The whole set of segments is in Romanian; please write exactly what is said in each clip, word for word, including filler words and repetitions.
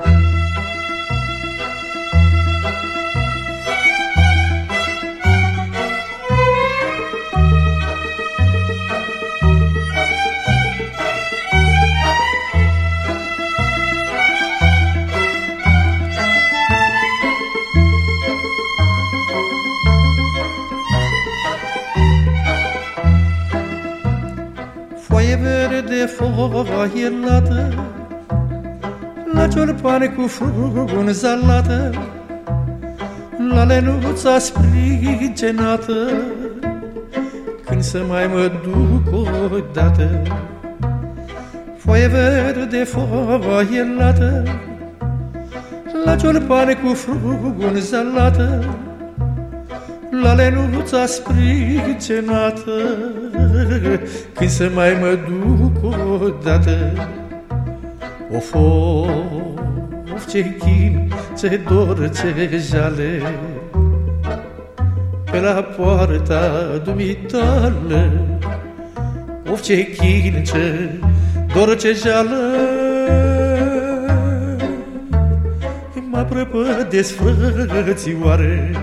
Foaie verde, foaie lată, la ciorpane cu frunza lată, la lenuța sprigenată, când să mai mă duc odată. Foaie verde, foaie lată, la ciorpane cu frunza lată, la lenuța sprigenată, când să mai mă duc odată. Of, of, ce chin, ce dor, ce jale, pe la poarta dumitale. Of, ce chin, ce dor, ce jale, mă prăpădesc, frățioare.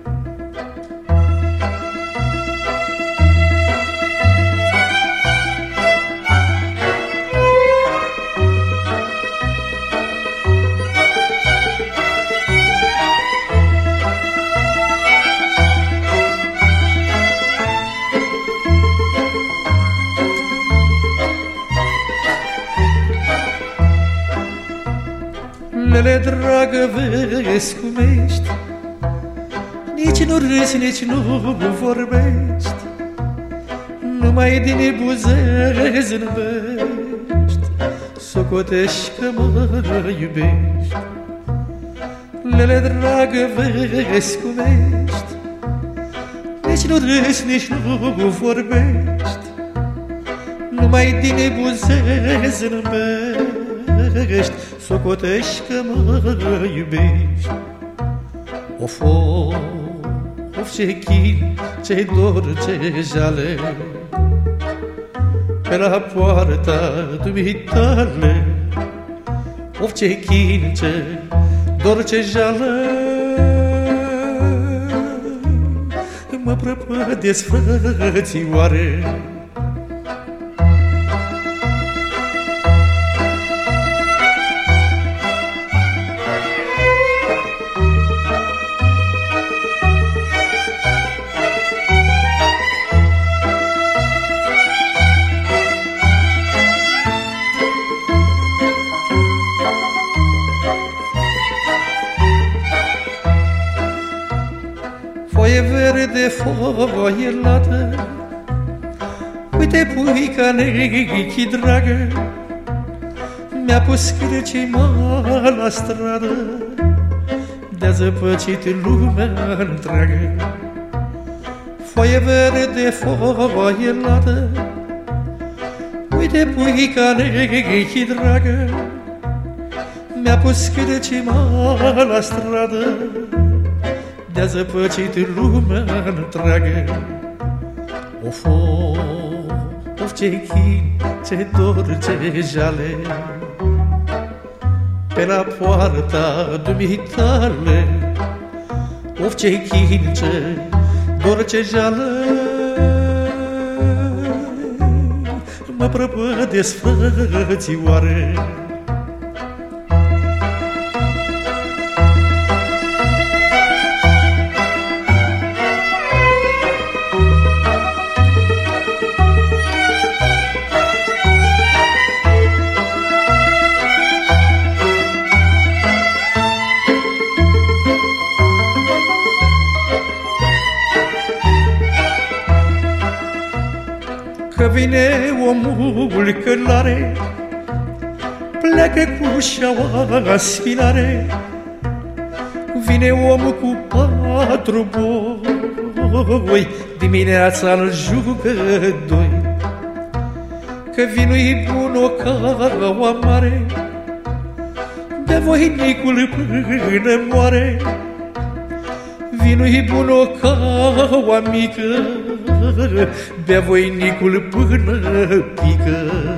Lele dragă, vezi cum ești, nici nu râzi, nici nu vorbești, numai din buze zâmbești, socotești că mă iubești. Lele dragă, vezi cum ești, nici nu râzi, nici nu vorbești, numai din buze zâmbești, socotești că mă iubești. Of, of, ce chin, ce dor, ce jale, pe la poarta dumitale. Of, ce chin, ce dor, ce jale, mă prăpădesc, frățioare. Foaie verde, foaie lată, uite puica nechi dragă, mi-a pus cârcei la stradă, de-a zăpăcit lumea întreagă. Foaie verde, foaie lată, uite puica nechi dragă, mi-a pus cârcei la stradă, de-a zăpăcit lumea întreagă. Of, of, ce chin, ce dor, ce jale, pe la poarta dumitale. Of, ce chin, ce dor, ce jale, mă prăpădesc, frățioare. Că vine omul călare, pleacă cu șaua spinare. Vine omul cu patru boi, dimineața-l jucă doi. Că vinul-i bun o caua mare, bea voinicul până moare. Vinul-i bun o caua mică, bea voinicul până pică.